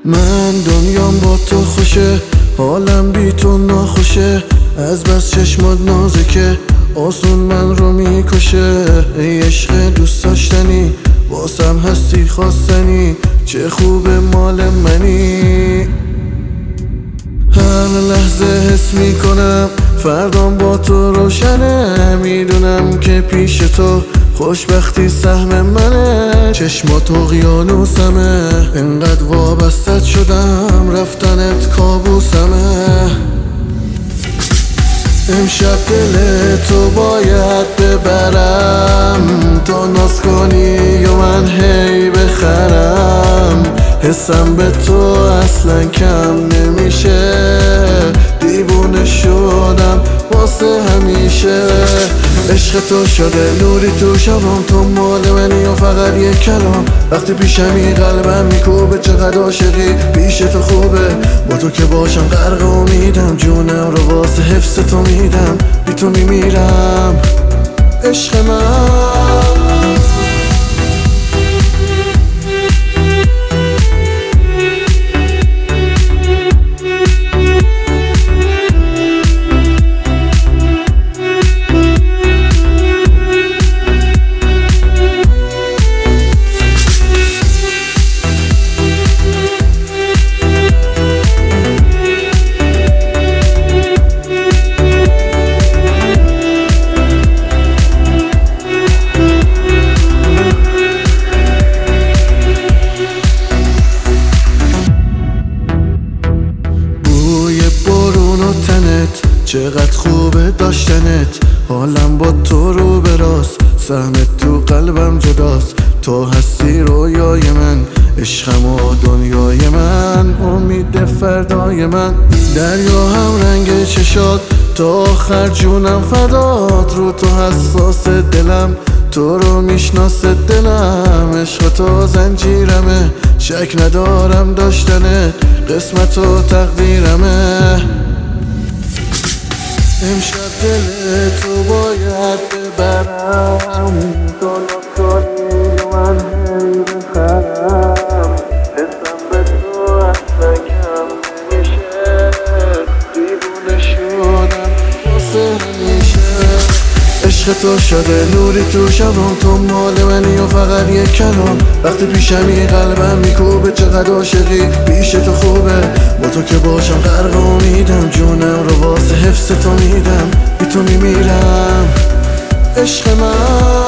من دنیام با تو خوشه، حالم بی تو ناخوشه. از بس چشمات نازکه آسون من رو میکشه. ای عشق دوست داشتنی واسم هستی خواستنی، چه خوبه مال منی. هر لحظه حس میکنم فردام با تو روشنه. میدونم که پیش تو خوشبختی سهم منه. چشمات اقیانوسمه، انقدر وابستت شدم رفتنت کابوسمه. امشب دل تو باید ببرم، تا ناز کنی و من هی بخرم. حسم به تو اصلا کم نمیشه، دیوونه شدم واسه همیشه. عشق تو شده نوری تو شبام، تو مال منی و فقط یک کلام. وقتی پیشمی قلبم میکوبه، چقدر عاشقی پیش تو خوبه. با تو که باشم غرق امیدم، جونم رو واسه حفظ تو میدم. بی تو میمیرم عشق من. چقدر خوبه داشتنت، حالم با تو رو براست. سهمت تو قلبم جداست، تو هستی رویای من. عشقم و دنیای من، امید فردای من. دریا هم رنگ چشات، تا آخر جونم فدات. رو تو حساس دلم، تو رو میشناسه دلم. عشق تو زنجیرمه، شک ندارم داشتنت قسمت و تقدیرمه. امشب دل تو باید ببرم، تو ناز کنی و من هی بخرم. حسم به تو اصلا کم نمیشه، دیوونه شدم واسه همیشه. عشق تو شده نوری تو شبام، تو مال منی و فقط یک کلام. وقتی پیشمی قلبم میکوبه، چقدر عاشقی پیش تو خوبه. با تو که باشم غرق امیدم، جونم رو واسه حفظ تو میدم. بی تو میمیرم عشق من.